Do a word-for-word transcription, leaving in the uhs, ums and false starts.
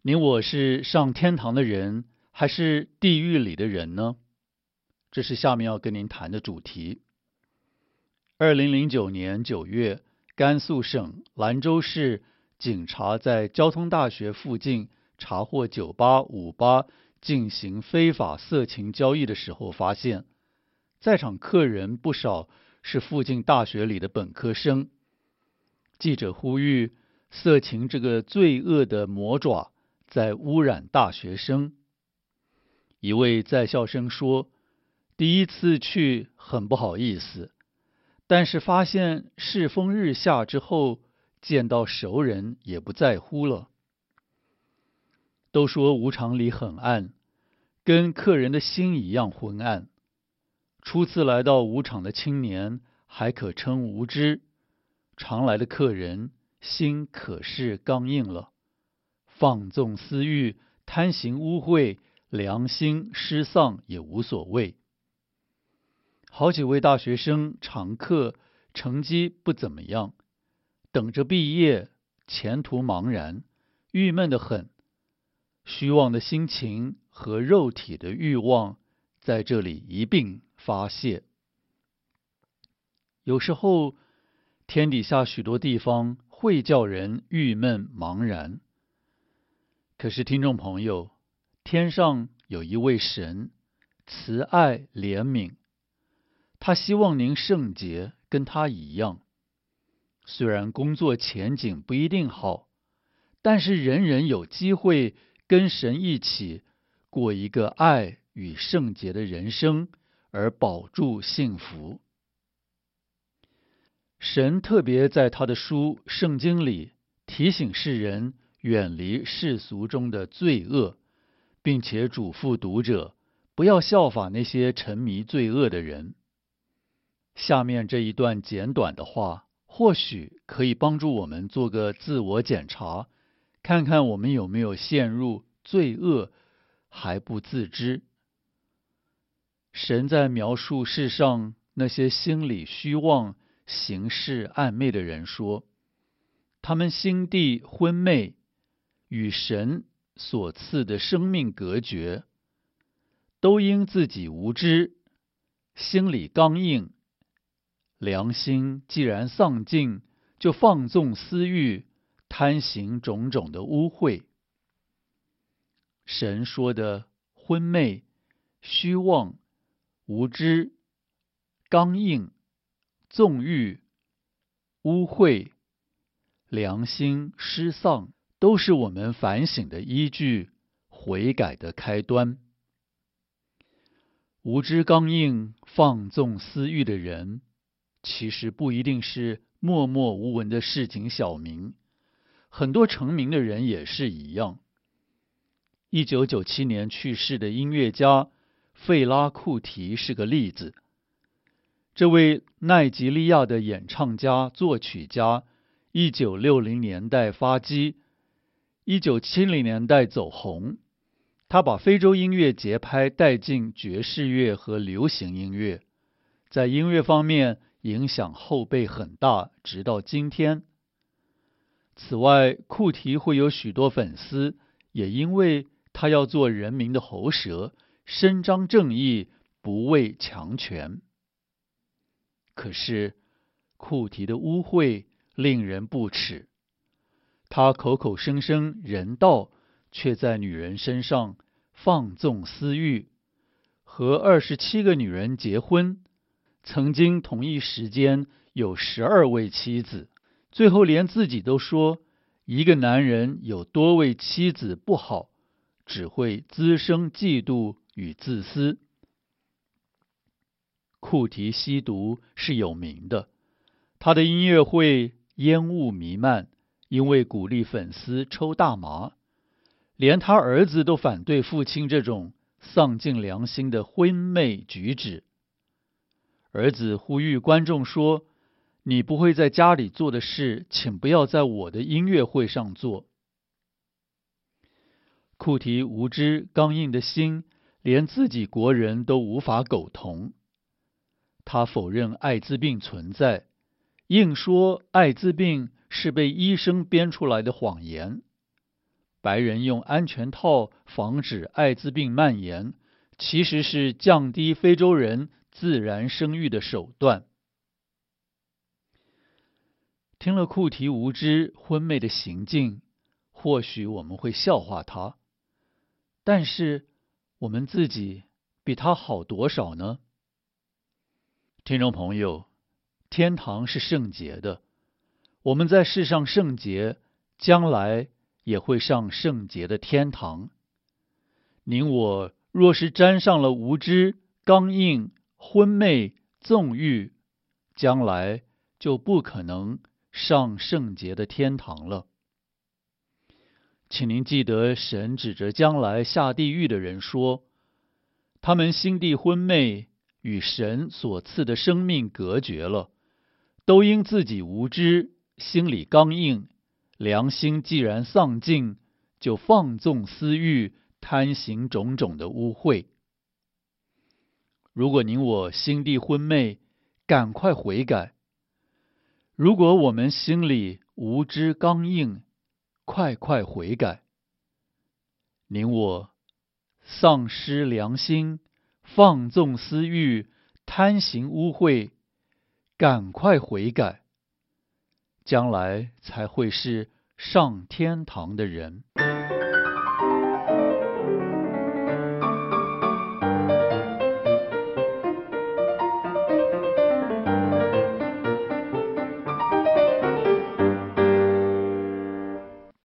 你我是上天堂的人，还是地狱里的人呢？这是下面要跟您谈的主题。二零零九年九月，甘肃省兰州市警察在交通大学附近查获酒吧五八进行非法色情交易的时候，发现在场客人不少是附近大学里的本科生。记者呼吁，色情这个罪恶的魔爪在污染大学生。一位在校生说，第一次去很不好意思，但是发现世风日下之后，见到熟人也不在乎了。都说舞场里很暗，跟客人的心一样昏暗。初次来到舞场的青年还可称无知，常来的客人心可是刚硬了，放纵私欲，贪行污秽，良心失丧也无所谓。好几位大学生常客成绩不怎么样，等着毕业，前途茫然，郁闷得很。虚妄的心情和肉体的欲望在这里一并发泄。有时候天底下许多地方会叫人郁闷茫然，可是听众朋友，天上有一位神，慈爱怜悯，他希望您圣洁，跟他一样。虽然工作前景不一定好，但是人人有机会跟神一起过一个爱与圣洁的人生，而保住幸福。神特别在他的书《圣经》里提醒世人远离世俗中的罪恶，并且嘱咐读者不要效法那些沉迷罪恶的人。下面这一段简短的话，或许可以帮助我们做个自我检查，看看我们有没有陷入罪恶还不自知。神在描述世上那些心里虚妄、行事暧昧的人说，他们心地昏昧，与神所赐的生命隔绝，都因自己无知，心里刚硬，良心既然丧尽，就放纵私欲，贪行种种的污秽。神说的昏昧、虚妄、无知、刚硬、纵欲、污秽、良心失丧，都是我们反省的依据，悔改的开端。无知刚硬、放纵私欲的人，其实不一定是默默无闻的市井小民，很多成名的人也是一样。一九九七年去世的音乐家费拉库提是个例子。这位奈及利亚的演唱家、作曲家，一九六零年代发迹，一九七零年代走红。他把非洲音乐节拍带进爵士乐和流行音乐，在音乐方面影响后辈很大，直到今天。此外，库提会有许多粉丝，也因为他要做人民的喉舌，伸张正义，不畏强权。可是库提的污秽令人不齿，他口口声声人道，却在女人身上放纵私欲，和二十七个女人结婚，曾经同一时间有十二位妻子，最后连自己都说，一个男人有多位妻子不好，只会滋生嫉妒与自私。库提吸毒是有名的，他的音乐会烟雾弥漫，因为鼓励粉丝抽大麻。连他儿子都反对父亲这种丧尽良心的昏昧举止。儿子呼吁观众说，你不会在家里做的事，请不要在我的音乐会上做。库提无知刚硬的心，连自己国人都无法苟同。他否认艾滋病存在，硬说艾滋病是被医生编出来的谎言。 白人用安全套防止艾滋病蔓延，其实是降低非洲人自然生育的手段。听了库提无知昏昧的行径，或许我们会笑话他，但是我们自己比他好多少呢？听众朋友，天堂是圣洁的，我们在世上圣洁，将来也会上圣洁的天堂。您我若是沾上了无知、刚硬、昏昧、纵欲，将来就不可能上圣洁的天堂了。请您记得，神指着将来下地狱的人说，他们心地昏昧，与神所赐的生命隔绝了，都因自己无知，心里刚硬，良心既然丧尽，就放纵私欲，贪行种种的污秽。如果您我心地昏昧，赶快悔改；如果我们心里无知刚硬，快快悔改。您我丧失良心，放纵私欲，贪行污秽，赶快悔改，将来才会是上天堂的人。